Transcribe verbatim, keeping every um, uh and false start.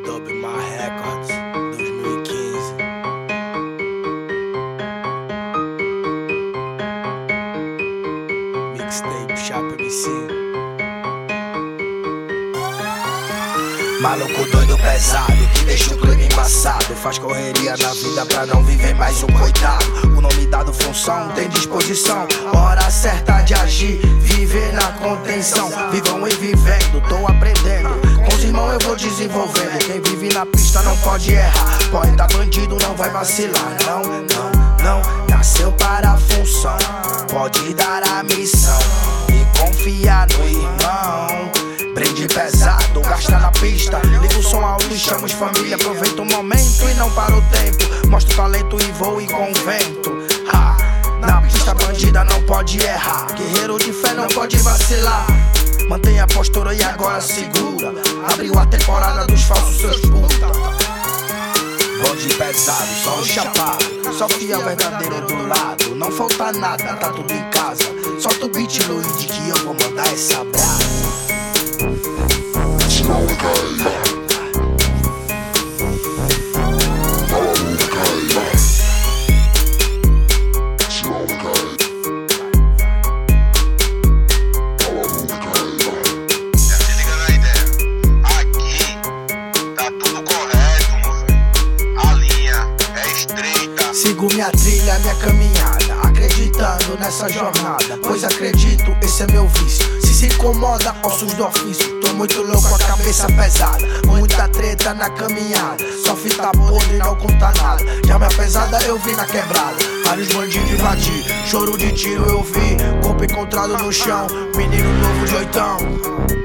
Dub My Records, dois mil e quinze. Mixtape Chapa M C. Maluco doido pesado, que deixa o clima embaçado. Faz correria na vida pra não viver mais um coitado. O nome dado função tem disposição, hora certa de agir, viver na contenção. Vivam e vivendo, tô aprendendo. Com os irmãos eu vou desenvolvendo. Quem vive na pista não pode errar. Poeta bandido não vai vacilar. Não, não, não, nasceu para a função. Pode dar a missão e confiar no irmão. Brinde pesado, gasta na pista. Liga o som alto e chama os família. Aproveita o momento e não para o tempo. Mostra o talento e voe com o vento. Ha! Na pista bandida não pode errar. Guerreiro de fé não pode vacilar. Mantenha a postura e agora segura. Abriu a temporada dos falsos seus puta. Bonde pesado, só o chapado. Só fiel verdadeiro do lado. Não falta nada, tá tudo em casa. Solta o beat, Luigi, que eu vou mandar essa brasa. Sigo minha trilha, minha caminhada, acreditando nessa jornada, pois acredito, esse é meu vício. Se se incomoda, ossos do ofício. Tô muito louco, a cabeça pesada, muita treta na caminhada. Só fita podre, não conta nada. Já minha pesada eu vi na quebrada. Vários bandidos invadir, choro de tiro eu vi. Corpo encontrado no chão, menino novo de oitão.